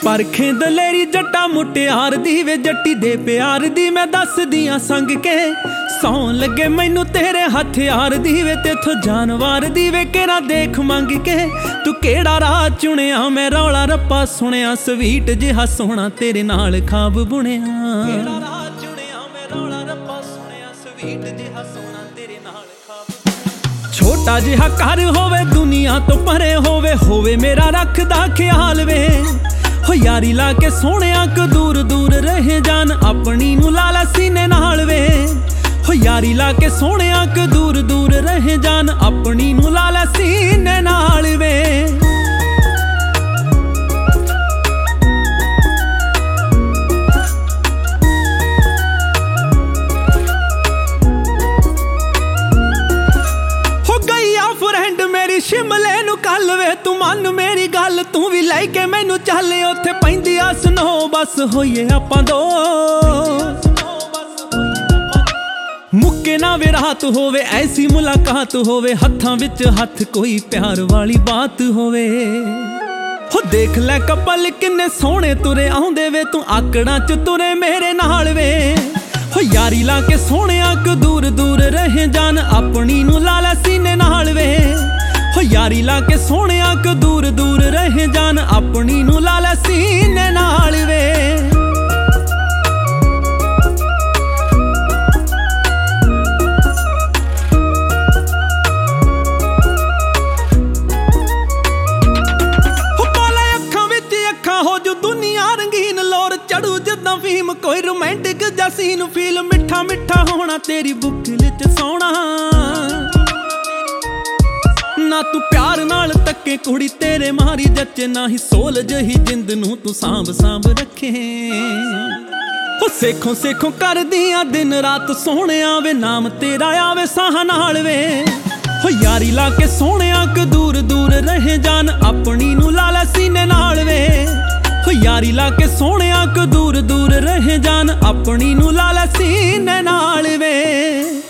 परखे दलेरी जट्टा मुटियार दी वे जट्टी दे प्यार दी मैं दसदियां संग के सौन लगे मैनू तेरे हथियार दी वे तेथों जानवार दी वे केरा देख मंग के तू केड़ा राह चुनिया मैं रौला रप्पा सुनिया स्वीट जिहा सोहना तेरे नाल खाब बुनिया केड़ा राह चुनिया मैं रौला रप्पा सुनिया स्वीट जिहा सोहना तेरे नाल खाब छोटा जिहा घर होवे दुनिया तो परे होवे मेरा रखदा ख्याल वे हो यारी ला के सोहणिया को दूर दूर रहे जान अपनी नू लाला सीने नाल वे हो यारी ला के सोहणिया को दूर दूर रहे जान अपनी नू लाला सीने नाल वे फ्रेंड मेरी शिमले नू कल वे तू मन मेरी गल तू भी लैके मैनू चल उत्थे पैंदी आ स्नो बस होइए आपां दो मुक्के ना वे रात होवे ऐसी मुलाकात होवे हत्थां विच हत्थ कोई प्यार वाली बात होवे हो देख लै कपल किन्ने सोहणे तुरे आउंदे वे तू आकड़ां च तुरे मेरे नाल वे हो यारी ला के सोहणिया को दूर दूर रहे जान अपनी नू लाला सीने नाल वे हो यारी ला के सोहणिया को दूर दूर रहे जान अपनी नू लाला सीने नाल वे हो जो दुनिया रंगीन लोर चढ़ू जदा फीम कोई रोमांटिक जा सीन फील मिठा मिठा होना तेरी बुकल च सोना ना तू प्यार नाल तके कुड़ी तेरे मारी जचे ना ही सोल जही जिंद नू तू सांभ सांभ रखे हो सेखों सेखों कर दिया दिन रात सोहणे आवे नाम तेरा आवे साह नाल वे हो यारी ला के सोहणिया को दूर दूर रहे जान अपनी नू लाला सीने नाल वे हो यारी ला के सोहणिया को दूर दूर रहे जान अपनी नू लाला सीने नाल वे।